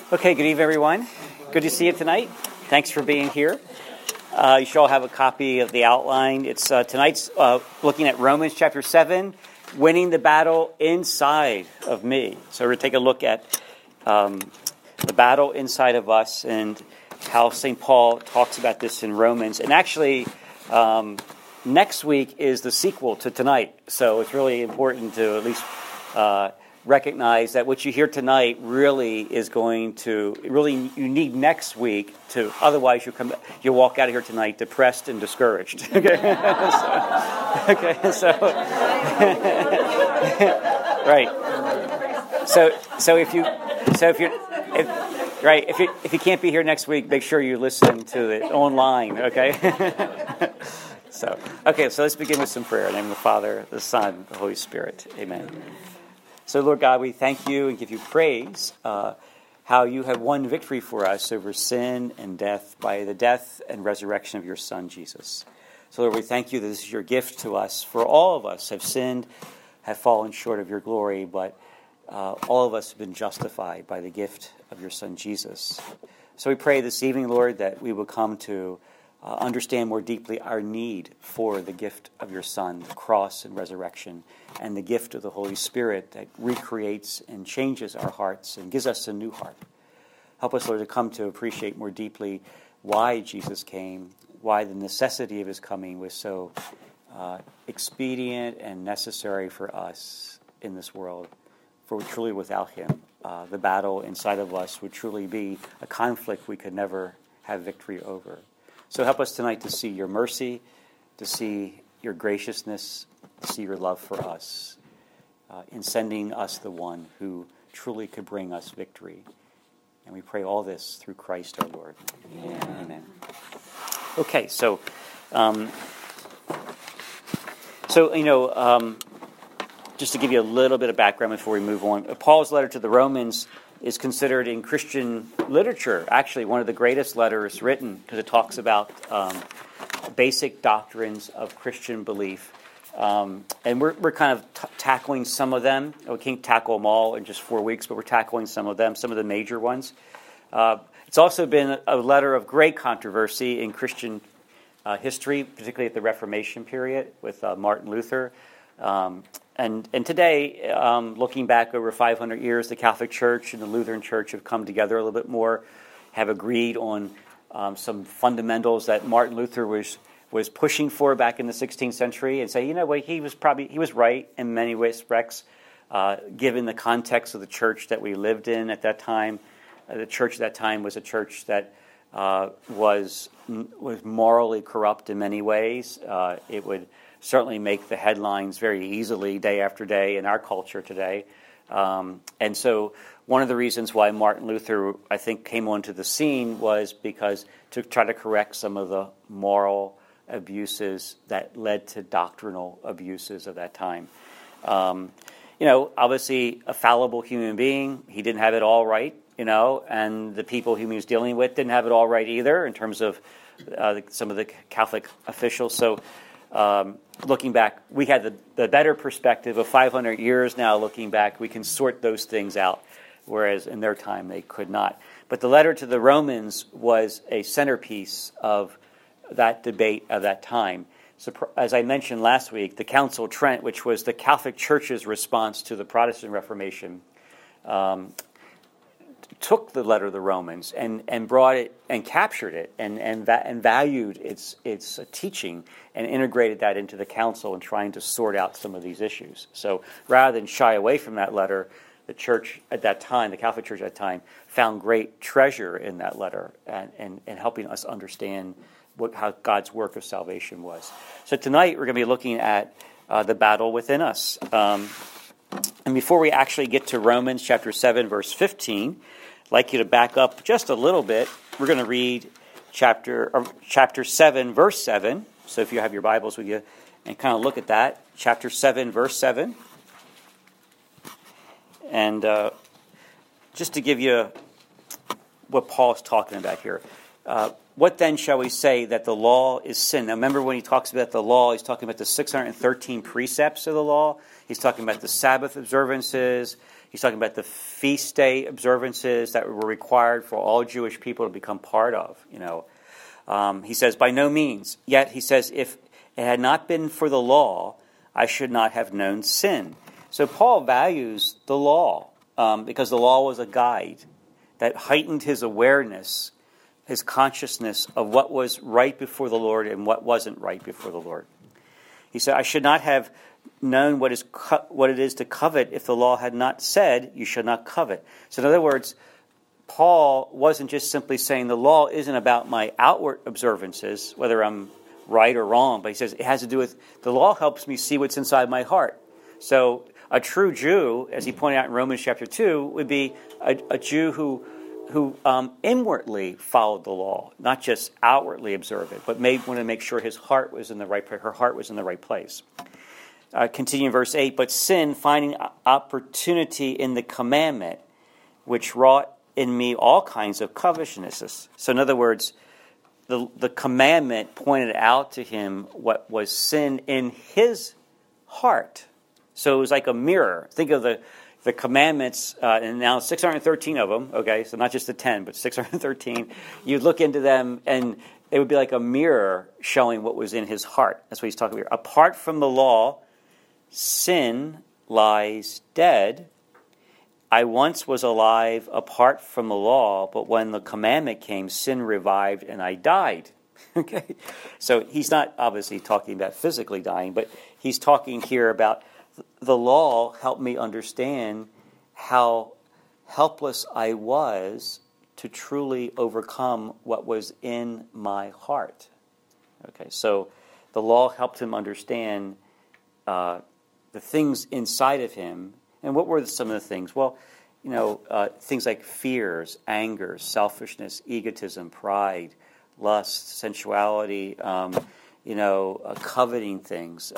Okay, good evening, everyone. Good to see you tonight. Thanks for being here. You should all have a copy of the outline. It's tonight's looking at Romans chapter 7, winning the battle inside of me. So we're going to take a look at the battle inside of us and how St. Paul talks about this in Romans. And actually, next week is the sequel to tonight. So it's really important to at least recognize that what you hear tonight really is going to you need next week to, otherwise you'll walk out of here tonight depressed and discouraged. Okay, so right. So if you can't be here next week, make sure you listen to it online. Okay. So let's begin with some prayer. In the name of the Father, the Son, the Holy Spirit. Amen. So, Lord God, we thank you and give you praise how you have won victory for us over sin and death by the death and resurrection of your Son, Jesus. So, Lord, we thank you that this is your gift to us. For all of us have sinned, have fallen short of your glory, but all of us have been justified by the gift of your Son, Jesus. So we pray this evening, Lord, that we will come to understand more deeply our need for the gift of your Son, the cross and resurrection, and the gift of the Holy Spirit that recreates and changes our hearts and gives us a new heart. Help us, Lord, to come to appreciate more deeply why Jesus came, why the necessity of his coming was so expedient and necessary for us in this world. For truly without him, the battle inside of us would truly be a conflict we could never have victory over. So help us tonight to see your mercy, to see your graciousness, to see your love for us, in sending us the one who truly could bring us victory. And we pray all this through Christ our Lord. Amen. Okay, so just to give you a little bit of background before we move on, Paul's letter to the Romans is considered in Christian literature actually one of the greatest letters written because it talks about basic doctrines of Christian belief. And we're kind of tackling some of them. We can't tackle them all in just 4 weeks, but we're tackling some of them, some of the major ones. It's also been a letter of great controversy in Christian history, particularly at the Reformation period with Martin Luther. And today, looking back over 500 years, the Catholic Church and the Lutheran Church have come together a little bit more, have agreed on some fundamentals that Martin Luther was pushing for back in the 16th century, and say, you know what, he was right in many respects, given the context of the church that we lived in at that time. The church at that time was a church that was morally corrupt in many ways. It would certainly make the headlines very easily day after day in our culture today. And so one of the reasons why Martin Luther, I think, came onto the scene was because to try to correct some of the moral abuses that led to doctrinal abuses of that time. Obviously a fallible human being, he didn't have it all right, and the people whom he was dealing with didn't have it all right either in terms of some of the Catholic officials. So looking back, we had the better perspective of 500 years now. Looking back, we can sort those things out, whereas in their time they could not. But the letter to the Romans was a centerpiece of that debate of that time. So, as I mentioned last week, the Council of Trent, which was the Catholic Church's response to the Protestant Reformation, took the letter of the Romans and brought it and captured it and valued its teaching and integrated that into the council and trying to sort out some of these issues. So rather than shy away from that letter, the church at that time, the Catholic Church at that time, found great treasure in that letter and helping us understand how God's work of salvation was. So tonight we're going to be looking at the battle within us. And before we actually get to Romans chapter 7, verse 15, I'd like you to back up just a little bit. We're going to read chapter 7, verse 7. So if you have your Bibles with you, and kind of look at that. Chapter 7, verse 7. And just to give you what Paul's talking about here. What then shall we say that the law is sin? Now remember when he talks about the law, he's talking about the 613 precepts of the law. He's talking about the Sabbath observances. He's talking about the feast day observances that were required for all Jewish people to become part of. He says, by no means. Yet, he says, if it had not been for the law, I should not have known sin. So Paul values the law because the law was a guide that heightened his awareness, his consciousness of what was right before the Lord and what wasn't right before the Lord. He said, I should not have known what it is to covet if the law had not said, you should not covet. So in other words, Paul wasn't just simply saying the law isn't about my outward observances, whether I'm right or wrong, but he says it has to do with the law helps me see what's inside my heart. So a true Jew, as he pointed out in Romans chapter 2, would be a Jew who inwardly followed the law, not just outwardly observed it, but wanted to make sure his heart was in the right place, her heart was in the right place. Continue in verse 8, but sin, finding opportunity in the commandment, which wrought in me all kinds of covetousness. So in other words, the commandment pointed out to him what was sin in his heart. So it was like a mirror. Think of the commandments, and now 613 of them, okay, so not just the 10, but 613. You'd look into them, and it would be like a mirror showing what was in his heart. That's what he's talking about. Apart from the law, sin lies dead. I once was alive apart from the law, but when the commandment came, sin revived and I died. Okay? So he's not obviously talking about physically dying, but he's talking here about the law helped me understand how helpless I was to truly overcome what was in my heart. Okay, so the law helped him understand the things inside of him. And what were some of the things? Well, things like fears, anger, selfishness, egotism, pride, lust, sensuality, coveting things,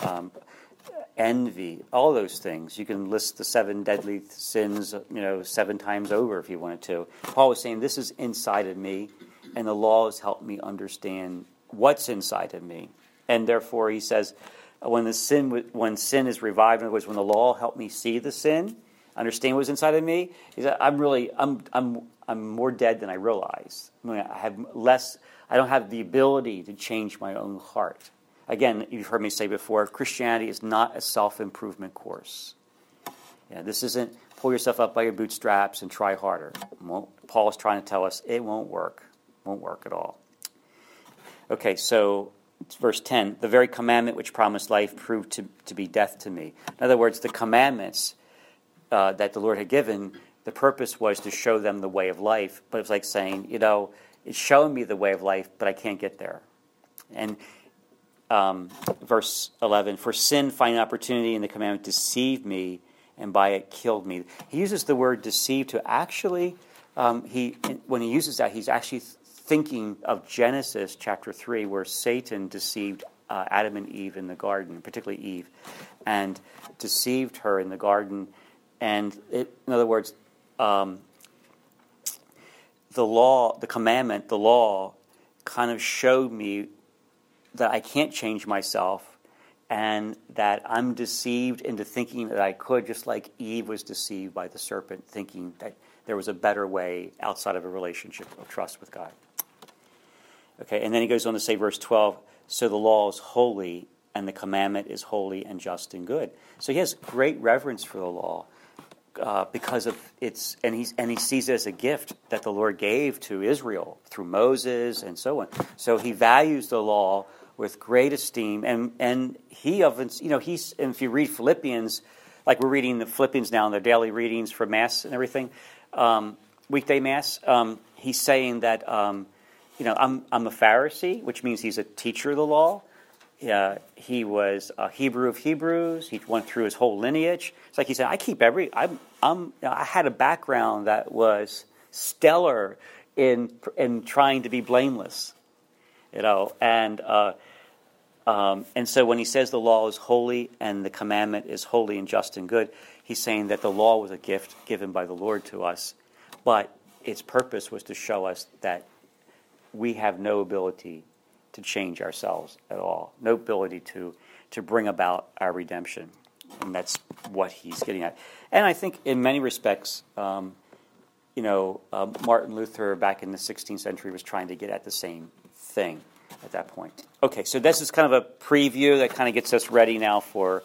envy, all those things. You can list the 7 deadly sins, 7 times over if you wanted to. Paul was saying, this is inside of me, and the law has helped me understand what's inside of me. And therefore, he says, when sin is revived, in other words, when the law helped me see the sin, understand what's inside of me, he said, I'm more dead than I realized. I don't have the ability to change my own heart. Again, you've heard me say before, Christianity is not a self-improvement course. This isn't pull yourself up by your bootstraps and try harder. Paul is trying to tell us it won't work. Won't work at all. Okay, so it's verse 10. The very commandment which promised life proved to be death to me. In other words, the commandments that the Lord had given, the purpose was to show them the way of life. But it's like saying, it's showing me the way of life, but I can't get there. And verse 11, for sin, finding opportunity in the commandment, deceived me, and by it killed me. He uses the word deceive to actually, when he uses that, he's actually thinking of Genesis chapter 3, where Satan deceived Adam and Eve in the garden, particularly Eve, and deceived her in the garden. And in other words, the law kind of showed me that I can't change myself and that I'm deceived into thinking that I could, just like Eve was deceived by the serpent, thinking that there was a better way outside of a relationship of trust with God. Okay, and then he goes on to say, verse 12, so the law is holy and the commandment is holy and just and good. So he has great reverence for the law. Because of its, and he sees it as a gift that the Lord gave to Israel through Moses and so on. So he values the law with great esteem, and he's, and if you read Philippians, like we're reading the Philippians now in their daily readings for Mass and everything, weekday Mass, he's saying that I'm a Pharisee, which means he's a teacher of the law. He was a Hebrew of Hebrews. He went through his whole lineage. It's like he said, I had a background that was stellar in trying to be blameless, and so when he says the law is holy and the commandment is holy and just and good, he's saying that the law was a gift given by the Lord to us, but its purpose was to show us that we have no ability to change ourselves at all, no ability to bring about our redemption. And that's what he's getting at. And I think in many respects, Martin Luther back in the 16th century was trying to get at the same thing at that point. Okay, so this is kind of a preview that kind of gets us ready now for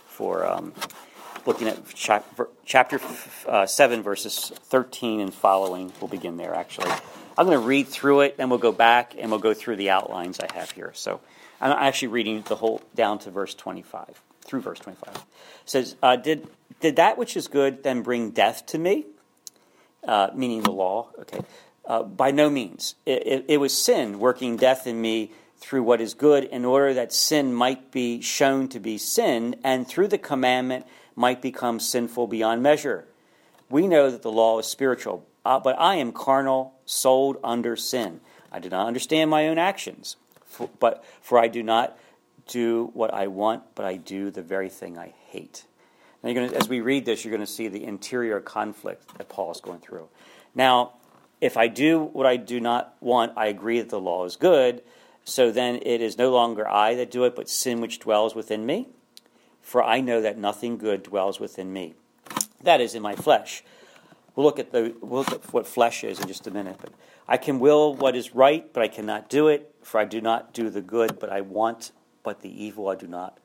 looking at chapter 7, verses 13 and following. We'll begin there, actually. I'm going to read through it, then we'll go back and we'll go through the outlines I have here. So I'm actually reading the whole down to verse 25, through verse 25. It says, Did that which is good then bring death to me? Meaning the law. Okay. By no means. It was sin working death in me through what is good, in order that sin might be shown to be sin, and through the commandment might become sinful beyond measure. We know that the law is spiritual, but I am carnal, sold under sin. I do not understand my own actions, for I do not do what I want, but I do the very thing I hate. Now as we read this, you're going to see the interior conflict that Paul is going through. Now, if I do what I do not want, I agree that the law is good, so then it is no longer I that do it, but sin which dwells within me. For I know that nothing good dwells within me. That is in my flesh. We'll look at what flesh is in just a minute. But I can will what is right, but I cannot do it. For I do not do the good, but I want. But the evil I do not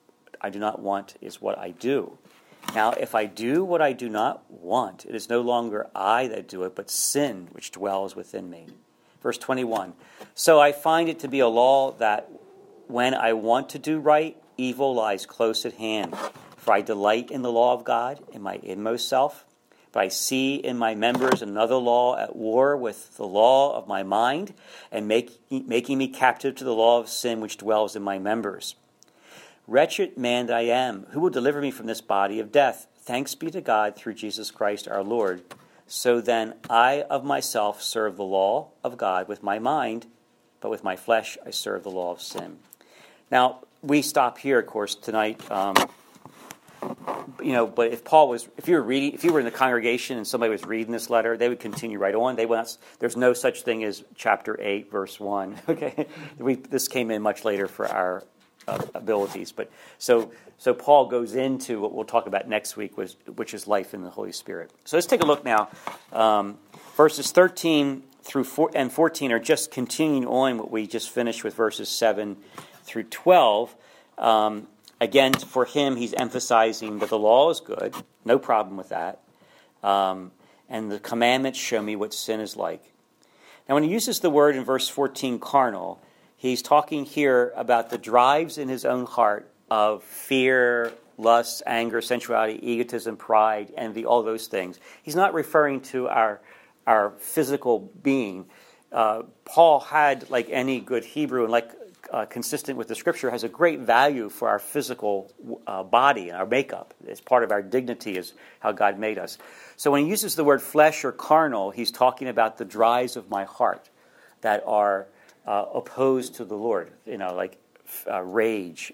want is what I do. Now, if I do what I do not want, it is no longer I that do it, but sin which dwells within me. Verse 21. So I find it to be a law that when I want to do right, evil lies close at hand. For I delight in the law of God in my inmost self, but I see in my members another law at war with the law of my mind, and making me captive to the law of sin which dwells in my members. Wretched man that I am, who will deliver me from this body of death? Thanks be to God through Jesus Christ our Lord. So then I of myself serve the law of God with my mind, but with my flesh I serve the law of sin. Now, we stop here, of course, tonight. But if you were in the congregation and somebody was reading this letter, they would continue right on. There's no such thing as chapter 8, verse 1. Okay, this came in much later for our abilities, but so Paul goes into what we'll talk about next week, which is life in the Holy Spirit. So let's take a look now. Verses 13 through 14 are just continuing on what we just finished with verses 7 through 12. Again, for him, he's emphasizing that the law is good, no problem with that, and the commandments show me what sin is like. Now, when he uses the word in verse 14, carnal, he's talking here about the drives in his own heart of fear, lust, anger, sensuality, egotism, pride, envy, all those things. He's not referring to our physical being. Paul had, like any good Hebrew, and consistent with the Scripture, has a great value for our physical body and our makeup. It's part of our dignity, is how God made us. So when he uses the word flesh or carnal, he's talking about the drives of my heart that are opposed to the Lord, like rage,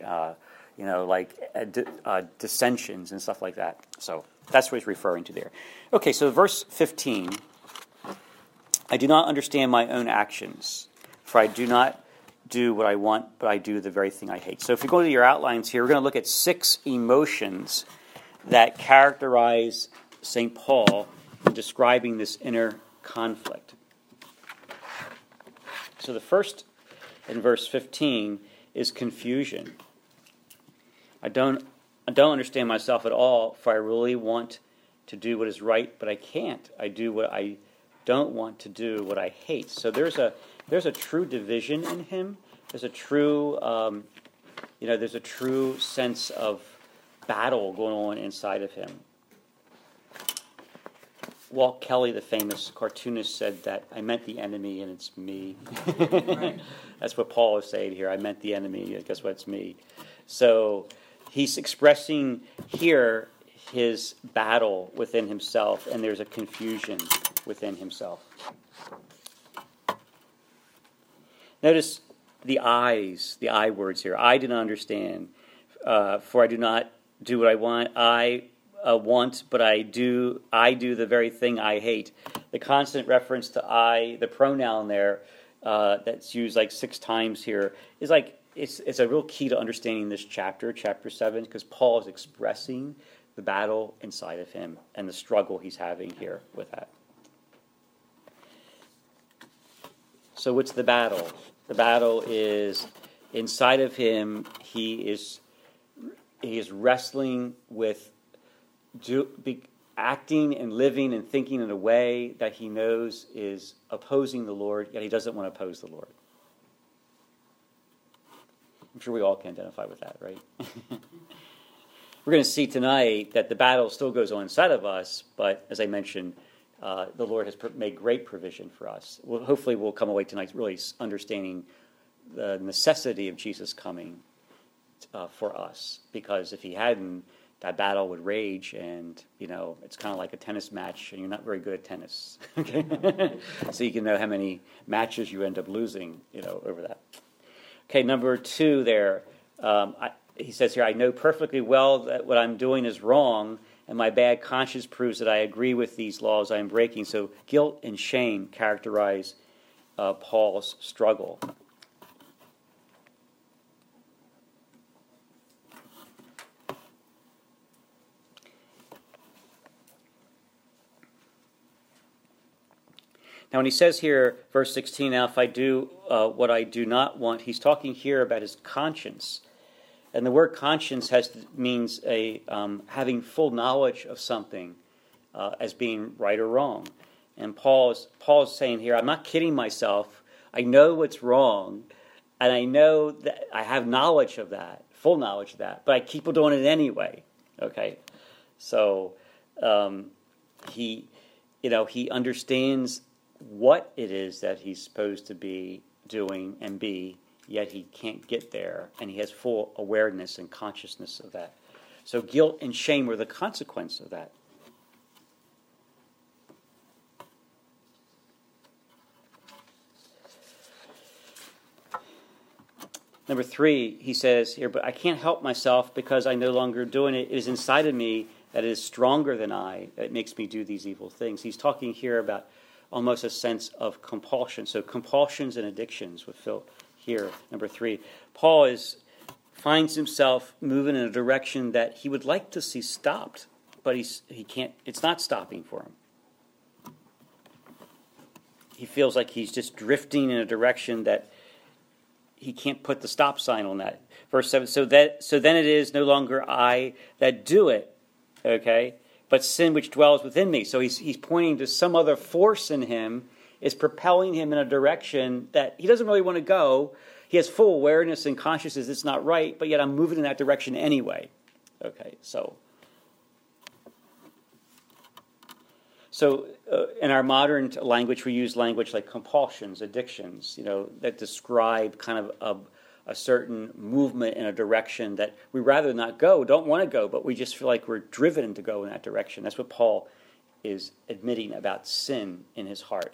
dissensions and stuff like that. So that's what he's referring to there. Okay, so verse 15, I do not understand my own actions, for I do not do what I want, but I do the very thing I hate. So if you go to your outlines here, we're going to look at 6 emotions that characterize St. Paul in describing this inner conflict. So the first, in verse 15, is confusion. I don't understand myself at all, for I really want to do what is right, but I can't. I do what I don't want to do, what I hate. So there's a true division in him. There's a true, there's a true sense of battle going on inside of him. Walt Kelly, the famous cartoonist, said that I meant the enemy and it's me. That's what Paul is saying here. I meant the enemy. Guess what? It's me. So he's expressing here his battle within himself, and there's a confusion within himself. Notice the I words here. I do not understand, for I do not do what I want. I want, but I do the very thing I hate. The constant reference to I, the pronoun there, that's used like 6 times here, is like it's a real key to understanding this chapter 7, because Paul is expressing the battle inside of him and the struggle he's having here with that. So what's the battle? The battle is inside of him. He is wrestling with acting and living and thinking in a way that he knows is opposing the Lord, yet he doesn't want to oppose the Lord. I'm sure we all can identify with that, right? We're going to see tonight that the battle still goes on inside of us, but as I mentioned, the Lord has made great provision for us. Hopefully we'll come away tonight really understanding the necessity of Jesus coming for us, because if he hadn't, that battle would rage, and it's kind of like a tennis match, and you're not very good at tennis. Okay, so you can know how many matches you end up losing, over that. Okay, number 2 there. He says here, I know perfectly well that what I'm doing is wrong, and my bad conscience proves that I agree with these laws I am breaking. So guilt and shame characterize Paul's struggle. Now, when he says here, verse 16, now if I do what I do not want, he's talking here about his conscience. And the word conscience means having full knowledge of something as being right or wrong. And Paul's saying here, I'm not kidding myself. I know what's wrong, and I know that I have knowledge of that, full knowledge of that, but I keep doing it anyway. Okay, so he understands what it is that he's supposed to be doing and be, yet he can't get there, and he has full awareness and consciousness of that. So guilt and shame were the consequence of that. Number 3, he says here, but I can't help myself because I'm no longer doing it. It is inside of me that is stronger than I, that makes me do these evil things. He's talking here about almost a sense of compulsion. So compulsions and addictions would fill here, number 3. Paul finds himself moving in a direction that he would like to see stopped, but he can't. It's not stopping for him. He feels like he's just drifting in a direction that he can't put the stop sign on that. Verse 7, so then it is no longer I that do it, okay, but sin which dwells within me. So he's pointing to some other force in him is propelling him in a direction that he doesn't really want to go. He has full awareness and consciousness it's not right, but yet I'm moving in that direction anyway. Okay, so in our modern language, we use language like compulsions, addictions, that describe kind of a certain movement in a direction that we rather not go, don't want to go, but we just feel like we're driven to go in that direction. That's what Paul is admitting about sin in his heart.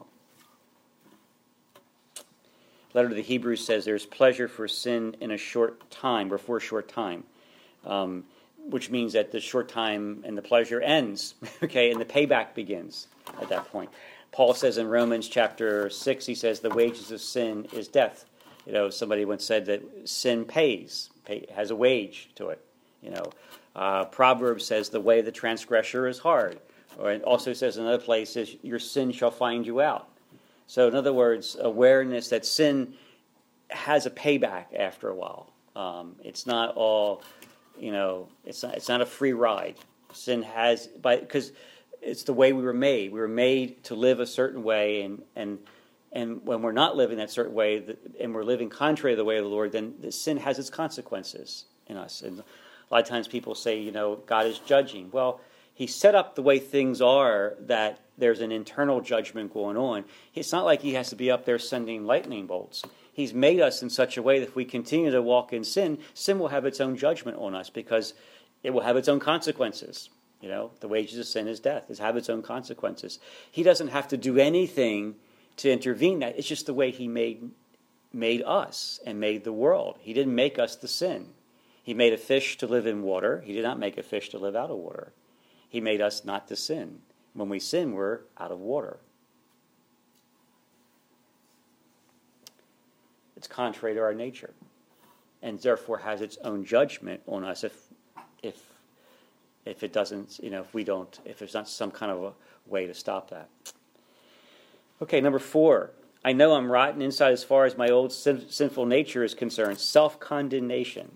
Letter to the Hebrews says there's pleasure for sin in a short time, or for a short time, which means that the short time and the pleasure ends, okay, and the payback begins at that point. Paul says in Romans chapter 6, he says the wages of sin is death. Somebody once said that sin has a wage to it. Proverbs says the way of the transgressor is hard. Or it also says in another place, your sin shall find you out. So in other words, awareness that sin has a payback after a while. It's not all, it's not a free ride. Sin has, because it's the way we were made. We were made to live a certain way, and when we're not living that certain way, and we're living contrary to the way of the Lord, then the sin has its consequences in us. And a lot of times people say, God is judging. Well, he set up the way things are that there's an internal judgment going on. It's not like he has to be up there sending lightning bolts. He's made us in such a way that if we continue to walk in sin, sin will have its own judgment on us because it will have its own consequences. The wages of sin is death. It has its own consequences. He doesn't have to do anything to intervene that. It's just the way he made us and made the world. He didn't make us to sin. He made a fish to live in water. He did not make a fish to live out of water. He made us not to sin. When we sin, we're out of water. It's contrary to our nature. and therefore has its own judgment on us if it doesn't, if there's not some kind of a way to stop that. Okay, number 4. I know I'm rotten inside as far as my old sinful nature is concerned. Self-condemnation.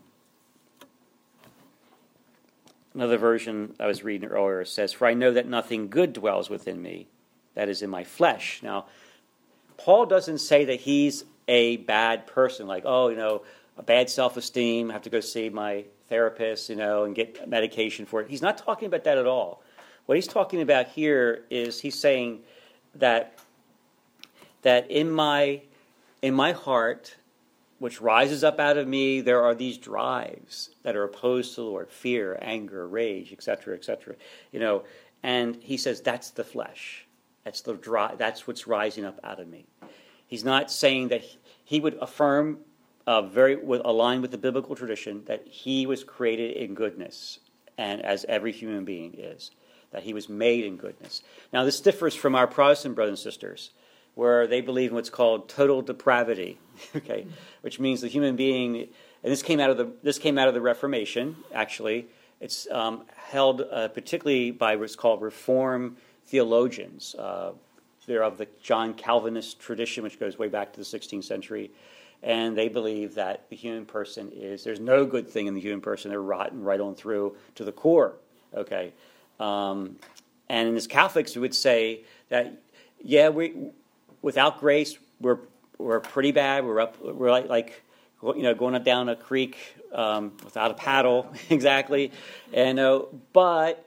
Another version I was reading earlier says, "For I know that nothing good dwells within me, that is in my flesh." Now, Paul doesn't say that he's a bad person, like, a bad self-esteem, I have to go see my therapist, and get medication for it. He's not talking about that at all. What he's talking about here is he's saying that in my heart, which rises up out of me, there are these drives that are opposed to the Lord: fear, anger, rage, etc., etc. And he says that's the flesh. That's what's rising up out of me. He's not saying that he would affirm, aligned with the biblical tradition, that he was created in goodness, and as every human being is, that he was made in goodness. Now, this differs from our Protestant brothers and sisters, where they believe in what's called total depravity, okay, which means the human being, and this came out of the Reformation. Actually, it's held particularly by what's called Reform theologians. They're of the John Calvinist tradition, which goes way back to the 16th century, and they believe that the human person there's no good thing in the human person. They're rotten right on through to the core, okay. And as Catholics, we would say that, without grace, we're pretty bad. We're like going down a creek without a paddle, exactly. But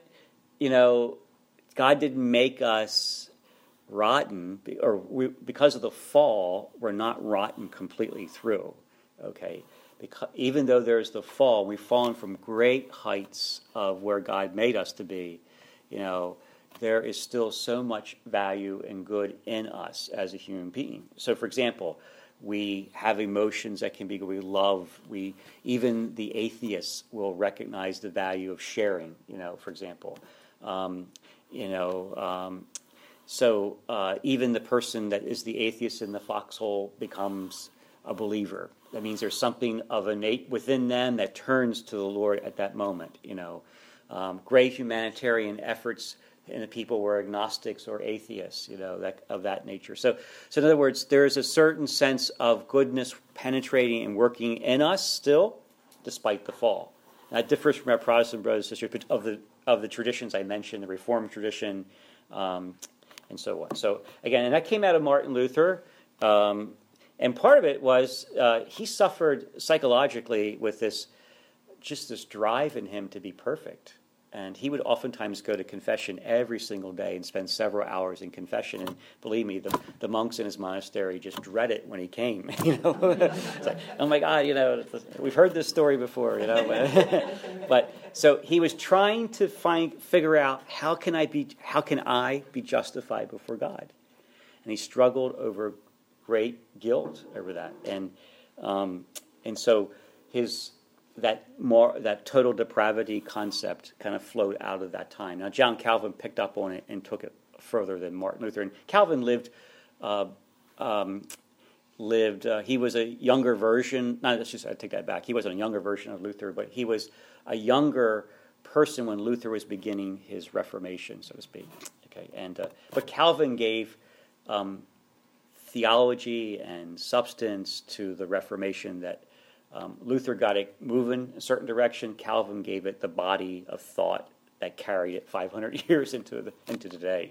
God didn't make us rotten, because of the fall, we're not rotten completely through. Okay, because even though there's the fall, we've fallen from great heights of where God made us to be. There is still so much value and good in us as a human being. So, for example, we have emotions that can be good. We love. Even the atheists will recognize the value of sharing. For example, So even the person that is the atheist in the foxhole becomes a believer. That means there's something of innate within them that turns to the Lord at that moment. Great humanitarian efforts in the people were agnostics or atheists, of that nature. So in other words, there is a certain sense of goodness penetrating and working in us still, despite the fall. That differs from our Protestant brothers and sisters of the traditions I mentioned, the Reformed tradition, and so on. So again, and that came out of Martin Luther, and part of it was he suffered psychologically with this drive in him to be perfect. And he would oftentimes go to confession every single day and spend several hours in confession. And believe me, the monks in his monastery just dread it when he came. It's like, oh my God, we've heard this story before, But so he was trying to figure out how can I be justified before God, and he struggled over great guilt over that, and so that total depravity concept kind of flowed out of that time. Now, John Calvin picked up on it and took it further than Martin Luther. And Calvin lived. He was a younger version. I take that back. He wasn't a younger version of Luther, but he was a younger person when Luther was beginning his Reformation, so to speak. Okay, but Calvin gave theology and substance to the Reformation that. Luther got it moving a certain direction. Calvin gave it the body of thought that carried it 500 years into today.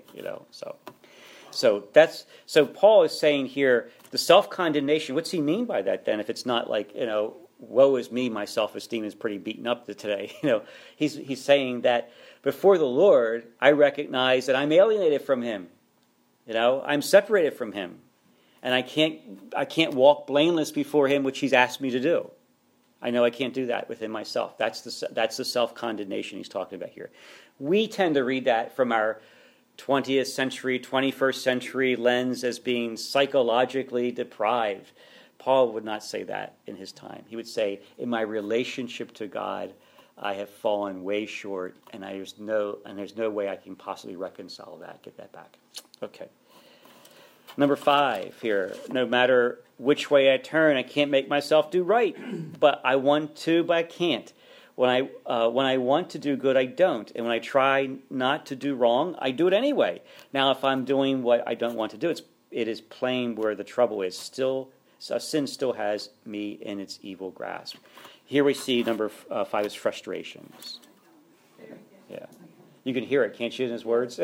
So Paul is saying here the self-condemnation. What's he mean by that then? If it's not like woe is me, my self-esteem is pretty beaten up today. He's saying that before the Lord, I recognize that I'm alienated from Him. I'm separated from Him. And I can't walk blameless before Him, which He's asked me to do. I know I can't do that within myself. That's the self-condemnation he's talking about here. We tend to read that from our 20th century, 21st century lens as being psychologically deprived. Paul would not say that in his time. He would say, in my relationship to God, I have fallen way short, and there's no way I can possibly reconcile that, get that back. Okay. Number 5 here, no matter which way I turn, I can't make myself do right. But I want to, but I can't. When I want to do good, I don't. And when I try not to do wrong, I do it anyway. Now, if I'm doing what I don't want to do, it is plain where the trouble is. Sin still has me in its evil grasp. Here we see number 5 is frustrations. Yeah. You can hear it, can't you, in his words?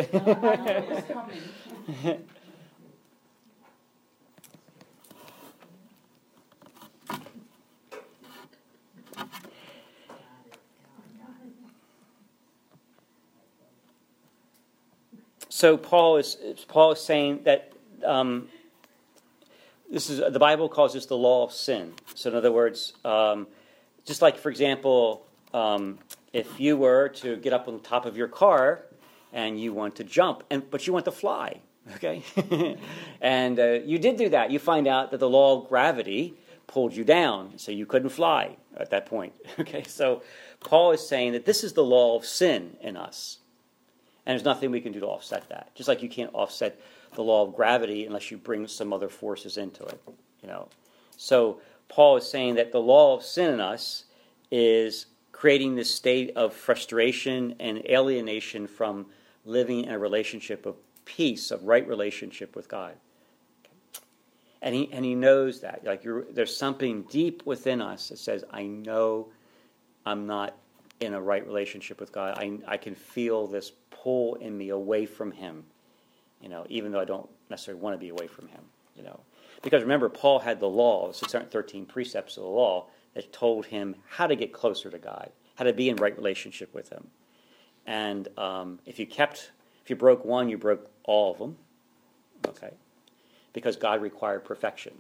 So Paul is saying that this is the Bible calls this the law of sin. So in other words, just like, for example, if you were to get up on top of your car and you want to jump, but you want to fly, okay? And you did do that. You find out that the law of gravity pulled you down, so you couldn't fly at that point, okay? So Paul is saying that this is the law of sin in us. And there's nothing we can do to offset that. Just like you can't offset the law of gravity unless you bring some other forces into it, So Paul is saying that the law of sin in us is creating this state of frustration and alienation from living in a relationship of peace, of right relationship with God. And he knows that. There's something deep within us that says, I know I'm not in a right relationship with God. I can feel this pull in me away from him, even though I don't necessarily want to be away from him, Because remember, Paul had the law, the 613 precepts of the law, that told him how to get closer to God, how to be in right relationship with him. And if you broke one, you broke all of them, okay? Because God required perfection.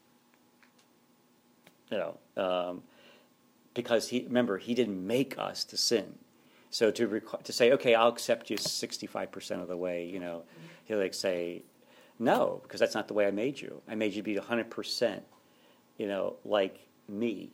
Because he didn't make us to sin. So to say, okay, I'll accept you 65% of the way, he'll say, no, because that's not the way I made you. I made you to be 100%, like me,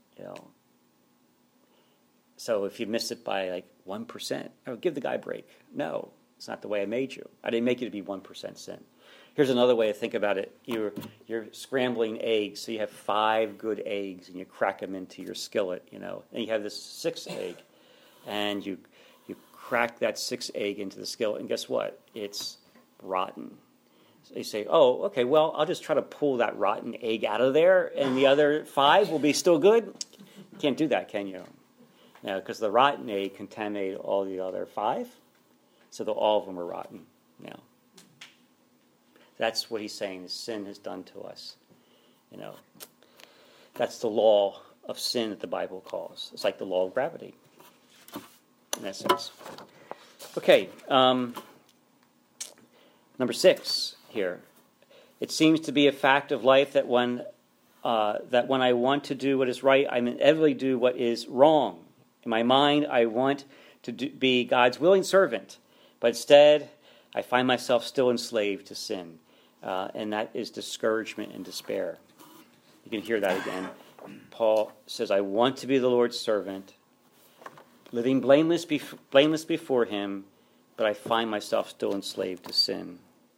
So if you miss it by 1%, give the guy a break. No, it's not the way I made you. I didn't make you to be 1% sin. Here's another way to think about it. You're scrambling eggs, so you have 5 good eggs, and you crack them into your skillet, and you have this 6th egg, and you crack that 6th egg into the skillet, and guess what? It's rotten. So you say, oh, okay, well, I'll just try to pull that rotten egg out of there, and the other 5 will be still good? You can't do that, can you? No, because the rotten egg contaminated all the other 5, so all of them are rotten now. That's what he's saying sin has done to us. That's the law of sin that the Bible calls. It's like the law of gravity, in essence. Okay, number 6 here. It seems to be a fact of life that when I want to do what is right, I inevitably do what is wrong. In my mind, I want to be God's willing servant, but instead, I find myself still enslaved to sin. And that is discouragement and despair. You can hear that again. Paul says, I want to be the Lord's servant, living blameless before him, but I find myself still enslaved to sin.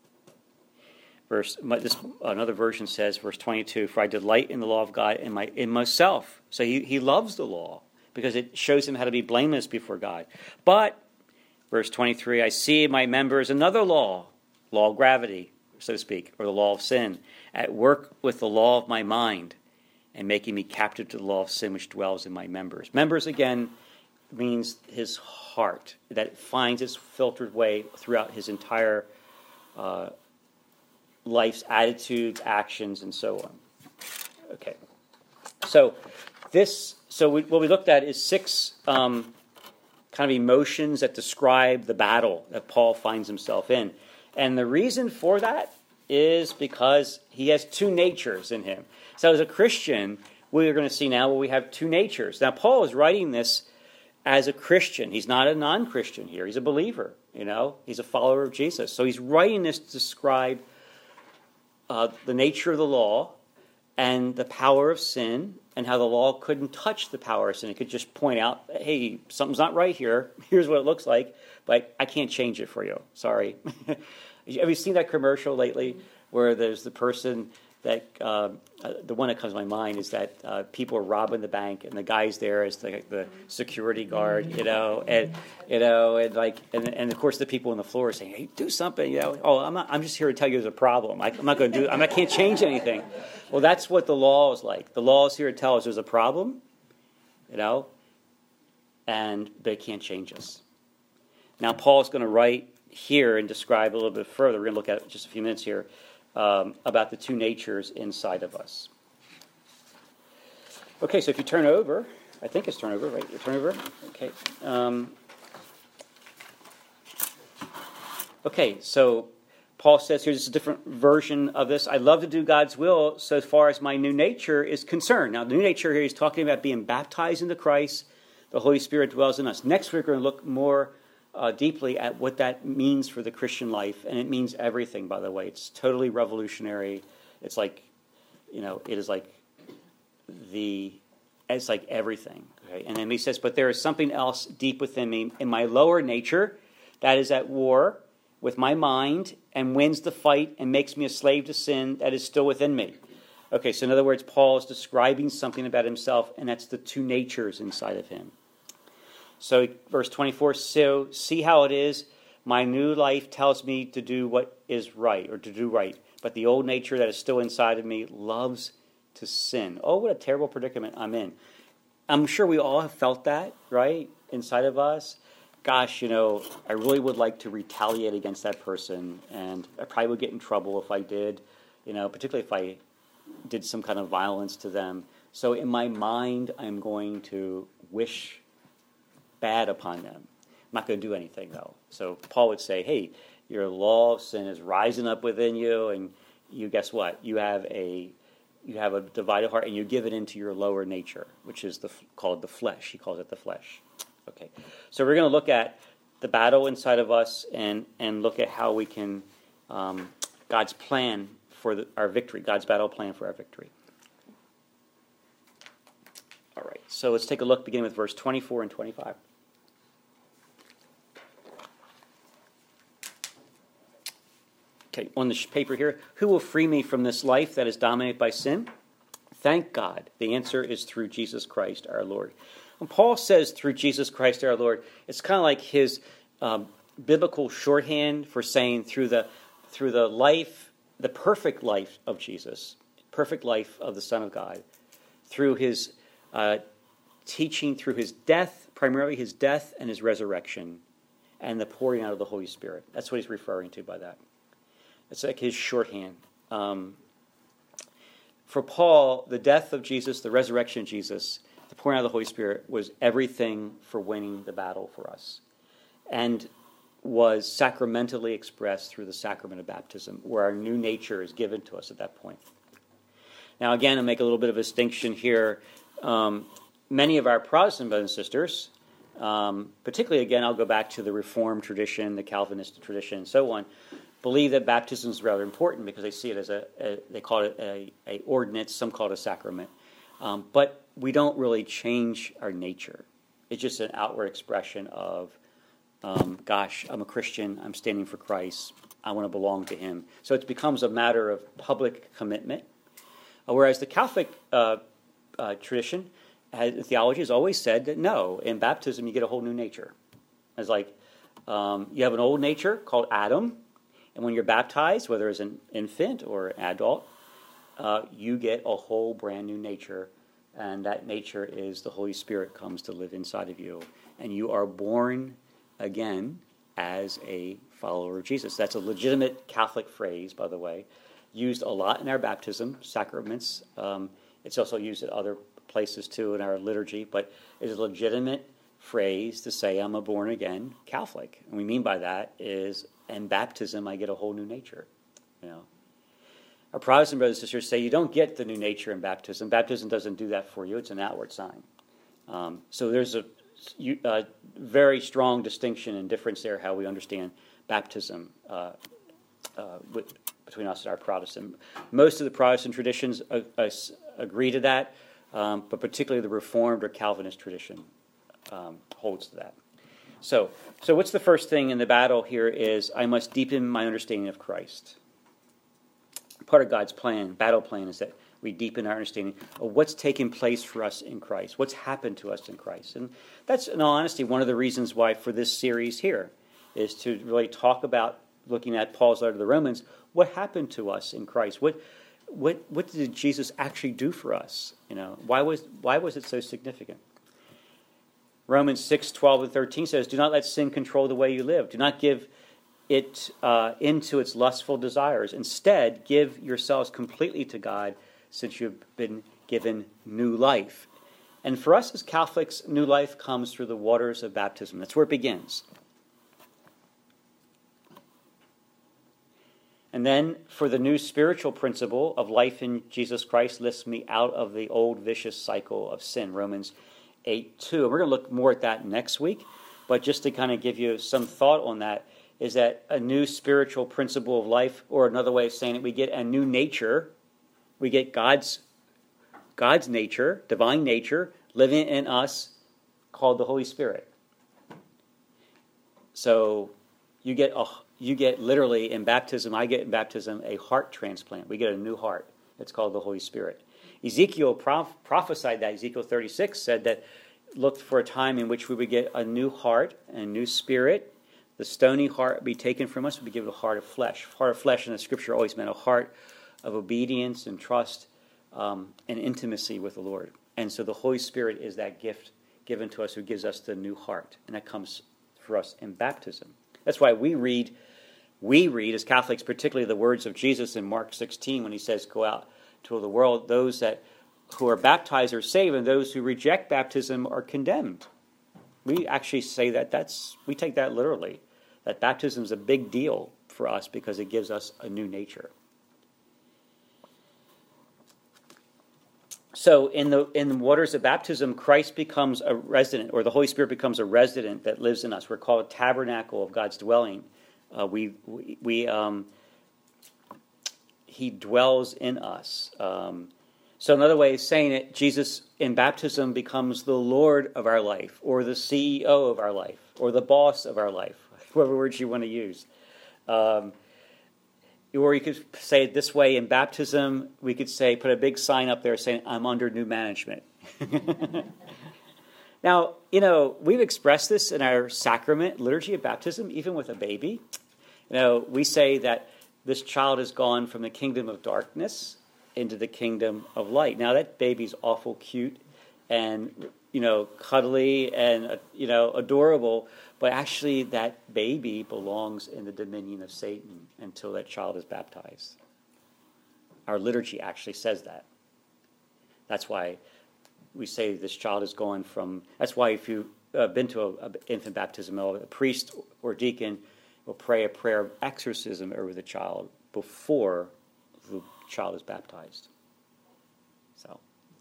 Another version says, verse 22, for I delight in the law of God in myself. So he loves the law because it shows him how to be blameless before God. But, verse 23, I see in my members another law of gravity, so to speak, or the law of sin, at work with the law of my mind and making me captive to the law of sin which dwells in my members. Members, again, means his heart, that finds its filtered way throughout his entire life's attitudes, actions, and so on. Okay. So what we looked at is 6 kind of emotions that describe the battle that Paul finds himself in. And the reason for that is because he has 2 natures in him. So as a Christian, we're going to see now where we have 2 natures. Now, Paul is writing this as a Christian. He's not a non-Christian here. He's a believer, He's a follower of Jesus. So he's writing this to describe the nature of the law and the power of sin and how the law couldn't touch the power of sin. It could just point out, hey, something's not right here. Here's what it looks like, but I can't change it for you. Sorry. Have you seen that commercial lately where there's the person the one that comes to my mind is that people are robbing the bank, and the guy's there as the security guard, and of course the people on the floor are saying, "Hey, do something," "Oh, I'm just here to tell you there's a problem. I can't change anything." Well, that's what the law is like. The law is here to tell us there's a problem, and they can't change us. Now, Paul's going to write here and describe a little bit further. We're going to look at it in just a few minutes here. About the two natures inside of us. Okay, so if you turn over, I think it's turn over, right? You turn over? Okay. Okay, so Paul says here's a different version of this. I love to do God's will so far as my new nature is concerned. Now, the new nature here, he's talking about being baptized into Christ. The Holy Spirit dwells in us. Next, we're going to look more deeply at what that means for the Christian life, and it means everything, by the way. It's totally revolutionary. It's like, it is like it's like everything. Okay? And then he says, but there is something else deep within me, in my lower nature, that is at war with my mind and wins the fight and makes me a slave to sin that is still within me. Okay, so in other words, Paul is describing something about himself, and that's the two natures inside of him. So verse 24, so see how it is, my new life tells me to do what is right, or to do right, but the old nature that is still inside of me loves to sin. Oh, what a terrible predicament I'm in. I'm sure we all have felt that, right, inside of us. Gosh, I really would like to retaliate against that person, and I probably would get in trouble if I did, particularly if I did some kind of violence to them. So in my mind, I'm going to wish bad upon them. I'm not going to do anything, though. So Paul would say, hey, your law of sin is rising up within you, and you, guess what? You have a divided heart, and you give it into your lower nature, which is called the flesh. He calls it the flesh. Okay, so we're going to look at the battle inside of us and look at how we can, God's plan for our victory, God's battle plan for our victory. All right, so let's take a look beginning with verse 24 and 25. Okay, on the paper here, who will free me from this life that is dominated by sin? Thank God. The answer is through Jesus Christ our Lord. When Paul says through Jesus Christ our Lord, it's kind of like his biblical shorthand for saying through the life, the perfect life of Jesus, perfect life of the Son of God, through his teaching, through his death, primarily his death and his resurrection, and the pouring out of the Holy Spirit. That's what he's referring to by that. It's like his shorthand. For Paul, the death of Jesus, the resurrection of Jesus, the pouring out of the Holy Spirit was everything for winning the battle for us, and was sacramentally expressed through the sacrament of baptism, where our new nature is given to us at that point. Now, again, I'll make a little bit of a distinction here. Many of our Protestant brothers and sisters, particularly, again, I'll go back to the Reformed tradition, the Calvinist tradition, and so on, believe that baptism is rather important because they see it as they call it a ordinance, some call it a sacrament. But we don't really change our nature. It's just an outward expression of, gosh, I'm a Christian, I'm standing for Christ, I want to belong to him. So it becomes a matter of public commitment. Whereas the Catholic tradition, theology has always said that no, in baptism you get a whole new nature. It's like you have an old nature called Adam, and when you're baptized, whether as an infant or an adult, you get a whole brand new nature, and that nature is the Holy Spirit comes to live inside of you, and you are born again as a follower of Jesus. That's a legitimate Catholic phrase, by the way, used a lot in our baptism sacraments. It's also used at other places too in our liturgy, but it's a legitimate phrase to say I'm a born-again Catholic. And what we mean by that is in baptism I get a whole new nature. Our Protestant brothers and sisters say you don't get the new nature in baptism. Baptism doesn't do that for you. It's an outward sign. So there's a very strong distinction and difference there how we understand baptism between us and our Protestant. Most of the Protestant traditions agree to that, but particularly the Reformed or Calvinist tradition holds to that. So what's the first thing in the battle here is I must deepen my understanding of Christ. part of God's plan, battle plan, is that we deepen our understanding of what's taken place for us in Christ, what's happened to us in Christ. And that's, in all honesty, one of the reasons why for this series here is to really talk about, looking at Paul's letter to the Romans, what happened to us in Christ? What did Jesus actually do for us? Why was it so significant? Romans 6:12 and 13 says, "Do not let sin control the way you live. Do not give it into its lustful desires. Instead, give yourselves completely to God, since you've been given new life." And for us as Catholics, new life comes through the waters of baptism. That's where it begins. And then for the new spiritual principle of life in Jesus Christ lifts me out of the old vicious cycle of sin, Romans 8:2. And we're going to look more at that next week. But just to kind of give you some thought on that, is that a new spiritual principle of life, or another way of saying it, we get a new nature. We get God's nature, divine nature, living in us, called the Holy Spirit. So you get literally in baptism, I get in baptism a heart transplant. We get a new heart. It's called the Holy Spirit. Ezekiel prophesied that. Ezekiel 36 said that, looked for a time in which we would get a new heart and a new spirit. The stony heart would be taken from us, would be given a heart of flesh. Heart of flesh in the Scripture always meant a heart of obedience and trust and intimacy with the Lord. And so the Holy Spirit is that gift given to us who gives us the new heart. And that comes for us in baptism. That's why we read as Catholics, particularly the words of Jesus in Mark 16 when he says, "Go out to the world. Those who are baptized are saved, and those who reject baptism are condemned." We actually say we take that literally, that baptism is a big deal for us because it gives us a new nature. So in the waters of baptism, Christ becomes a resident, or the Holy Spirit becomes a resident that lives in us. We're called a tabernacle of God's dwelling. He dwells in us. So another way of saying it, Jesus in baptism becomes the Lord of our life, or the CEO of our life, or the boss of our life, whatever words you want to use. Or you could say it this way, in baptism, we could say, put a big sign up there saying, "I'm under new management." Now, we've expressed this in our sacrament, liturgy of baptism, even with a baby. We say that this child has gone from the kingdom of darkness into the kingdom of light. Now, that baby's awful cute and, cuddly and, adorable, but actually that baby belongs in the dominion of Satan until that child is baptized. Our liturgy actually says that. That's why we say this child is going from... That's why if you've been to an infant baptism, a priest or deacon will pray a prayer of exorcism over the child before the child is baptized. So,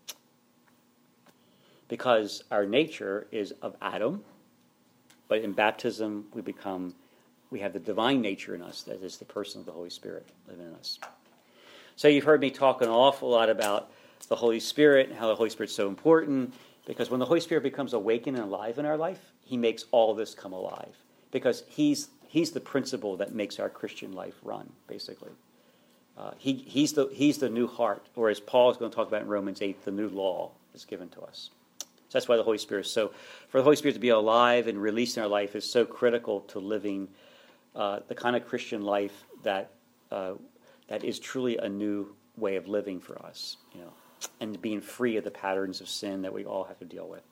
because our nature is of Adam, but in baptism we have the divine nature in us, that is the person of the Holy Spirit living in us. So you've heard me talk an awful lot about the Holy Spirit and how the Holy Spirit's so important, because when the Holy Spirit becomes awakened and alive in our life, he makes all this come alive, because he's the principle that makes our Christian life run, basically. He's the new heart, or as Paul is going to talk about in Romans 8, the new law is given to us. So that's why the Holy Spirit is so... For the Holy Spirit to be alive and released in our life is so critical to living the kind of Christian life that is truly a new way of living for us, and being free of the patterns of sin that we all have to deal with.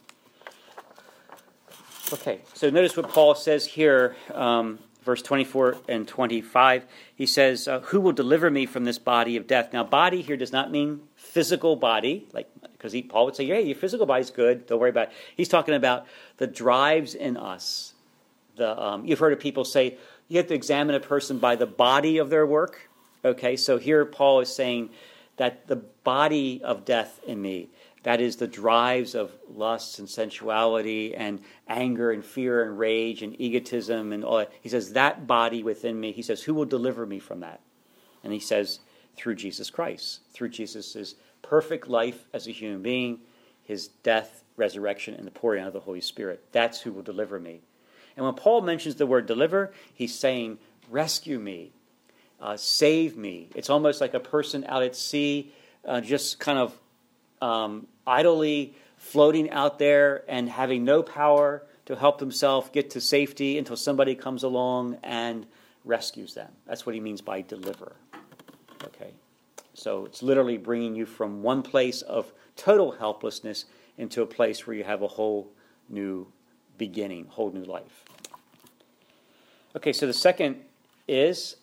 Okay, so notice what Paul says here, verse 24 and 25. He says, "Who will deliver me from this body of death?" Now, body here does not mean physical body, because Paul would say, "Hey, your physical body's good, don't worry about it." He's talking about the drives in us. You've heard of people say, you have to examine a person by the body of their work. Okay, so here Paul is saying that the body of death in me, that is the drives of lust and sensuality and anger and fear and rage and egotism and all that. He says, that body within me, he says, who will deliver me from that? And he says, through Jesus Christ, through Jesus' perfect life as a human being, his death, resurrection, and the pouring out of the Holy Spirit. That's who will deliver me. And when Paul mentions the word deliver, he's saying, rescue me. save me. It's almost like a person out at sea, just kind of idly floating out there and having no power to help themselves get to safety until somebody comes along and rescues them. That's what he means by deliver. Okay, so it's literally bringing you from one place of total helplessness into a place where you have a whole new beginning, whole new life. Okay, so the second is,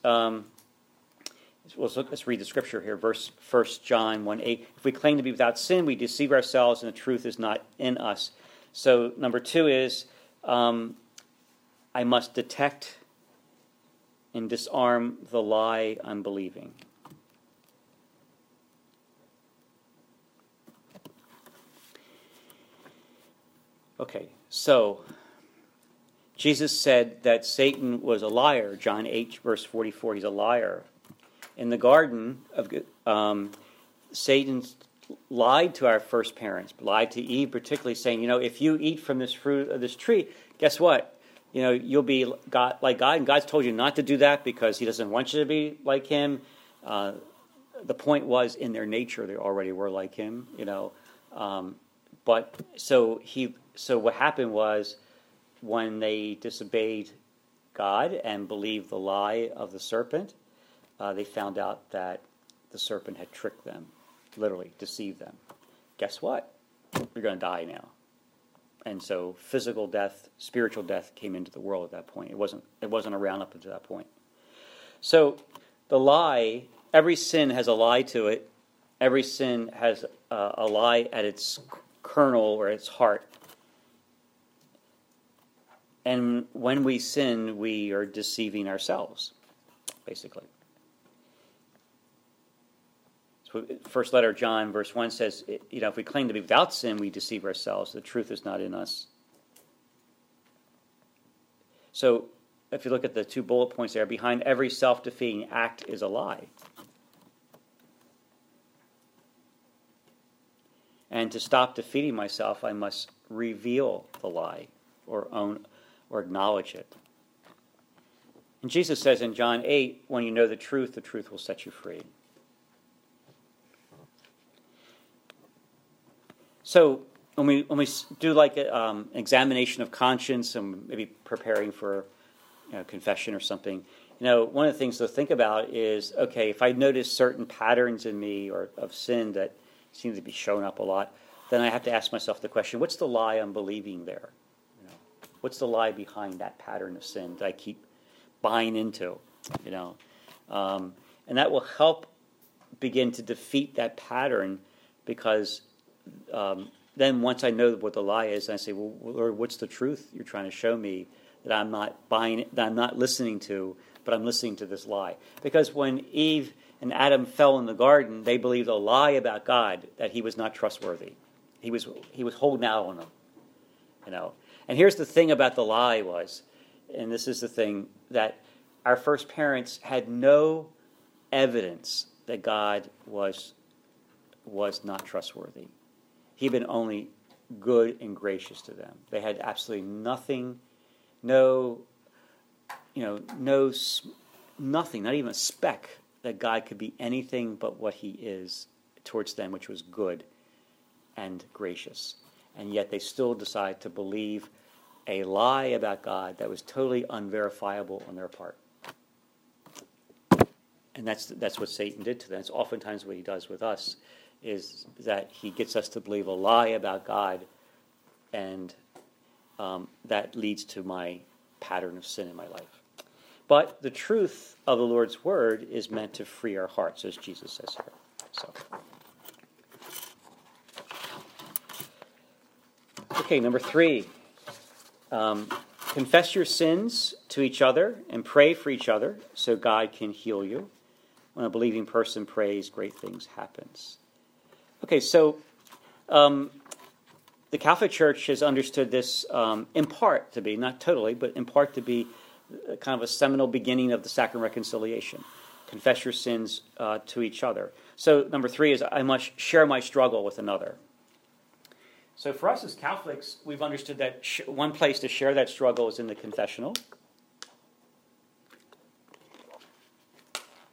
let's read the scripture here, 1 John 1:8. If we claim to be without sin, we deceive ourselves and the truth is not in us. So number 2 is, I must detect and disarm the lie I'm believing. Okay, so Jesus said that Satan was a liar. John 8, verse 44, he's a liar. In the garden, Satan lied to our first parents, lied to Eve particularly, saying, if you eat from this fruit of this tree, guess what? You'll be like God, and God's told you not to do that because he doesn't want you to be like him. The point was, in their nature, they already were like him, But so what happened was, when they disobeyed God and believed the lie of the serpent, they found out that the serpent had tricked them, literally deceived them. Guess what? You're going to die now. And so physical death, spiritual death came into the world at that point. It wasn't around up until that point. So the lie, every sin has a lie to it. Every sin has a lie at its kernel or its heart. And when we sin, we are deceiving ourselves, basically. So first letter of John, verse 1 says, if we claim to be without sin, we deceive ourselves. The truth is not in us. So if you look at the 2 bullet points there, behind every self-defeating act is a lie. And to stop defeating myself, I must reveal the lie or acknowledge it. And Jesus says in John 8, when you know the truth will set you free. So when we do like an examination of conscience and maybe preparing for confession or something, one of the things to think about is, okay, if I notice certain patterns in me or of sin that seem to be showing up a lot, then I have to ask myself the question, what's the lie I'm believing there? What's the lie behind that pattern of sin that I keep buying into? And that will help begin to defeat that pattern, because then once I know what the lie is, I say, well, Lord, what's the truth you're trying to show me that I'm not buying, that I'm not listening to, but I'm listening to this lie? Because when Eve and Adam fell in the garden, they believed a lie about God, that he was not trustworthy. He was holding out on them, And here's the thing about the lie was, and this is the thing, that our first parents had no evidence that God was not trustworthy. He'd been only good and gracious to them. They had absolutely nothing, nothing, not even a speck that God could be anything but what he is towards them, which was good and gracious. And yet they still decide to believe a lie about God that was totally unverifiable on their part. And that's what Satan did to them. It's oftentimes what he does with us, is that he gets us to believe a lie about God, and that leads to my pattern of sin in my life. But the truth of the Lord's word is meant to free our hearts, as Jesus says here. So, okay, number 3. Confess your sins to each other and pray for each other so God can heal you. When a believing person prays, great things happens. Okay, so the Catholic Church has understood this in part to be, not totally, but in part to be kind of a seminal beginning of the Sacrament of Reconciliation. Confess your sins to each other. So number 3 is, I must share my struggle with another. So for us as Catholics, we've understood that one place to share that struggle is in the confessional.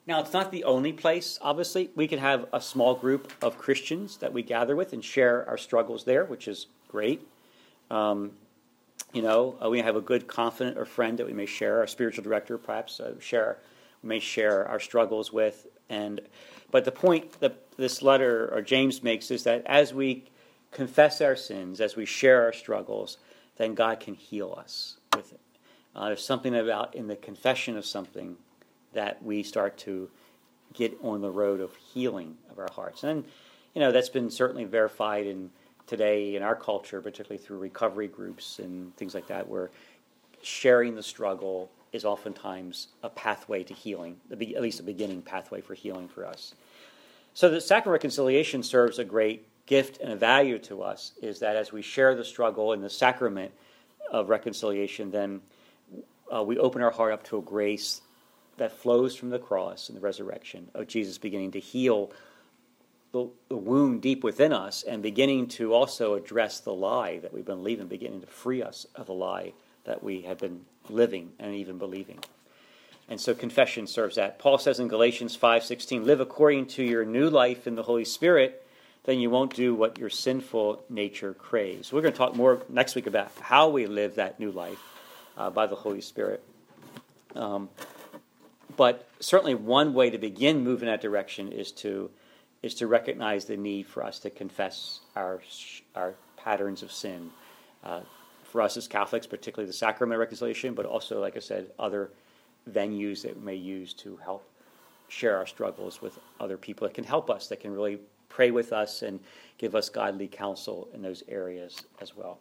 Now, it's not the only place, obviously. We can have a small group of Christians that we gather with and share our struggles there, which is great. We have a good confidant or friend that we may share, our spiritual director perhaps, we may share our struggles with. But the point that this letter, or James makes, is that as we confess our sins, as we share our struggles, then God can heal us with it. There's something about in the confession of something that we start to get on the road of healing of our hearts. And that's been certainly verified today in our culture, particularly through recovery groups and things like that, where sharing the struggle is oftentimes a pathway to healing, at least a beginning pathway for healing for us. So the sacrament of reconciliation serves a great gift and a value to us, is that as we share the struggle in the sacrament of reconciliation, then we open our heart up to a grace that flows from the cross and the resurrection of Jesus, beginning to heal the wound deep within us and beginning to also address the lie that we've been believing, beginning to free us of the lie that we have been living and even believing. And so confession serves that. Paul says in Galatians 5:16, live according to your new life in the Holy Spirit, then you won't do what your sinful nature craves. We're going to talk more next week about how we live that new life by the Holy Spirit. But certainly one way to begin moving in that direction is to recognize the need for us to confess our patterns of sin. For us as Catholics, particularly the sacrament of reconciliation, but also, like I said, other venues that we may use to help share our struggles with other people that can help us, that can really pray with us and give us godly counsel in those areas as well.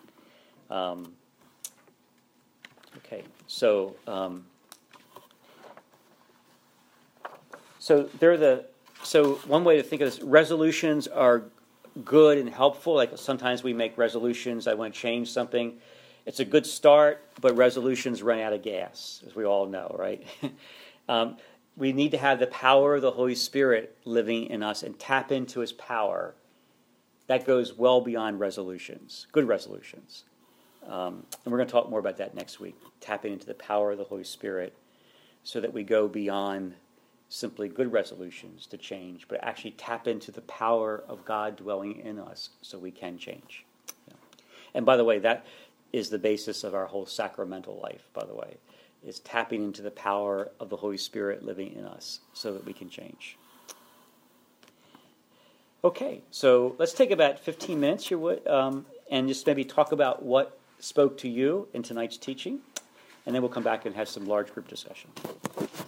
So one way to think of this, resolutions are good and helpful. Like sometimes we make resolutions, I want to change something. It's a good start, but resolutions run out of gas, as we all know, right? We need to have the power of the Holy Spirit living in us and tap into his power. That goes well beyond resolutions, good resolutions. And we're going to talk more about that next week, tapping into the power of the Holy Spirit so that we go beyond simply good resolutions to change, but actually tap into the power of God dwelling in us so we can change. Yeah. And by the way, that is the basis of our whole sacramental life, by the way, is tapping into the power of the Holy Spirit living in us so that we can change. Okay, so let's take about 15 minutes here, and just maybe talk about what spoke to you in tonight's teaching, and then we'll come back and have some large group discussion.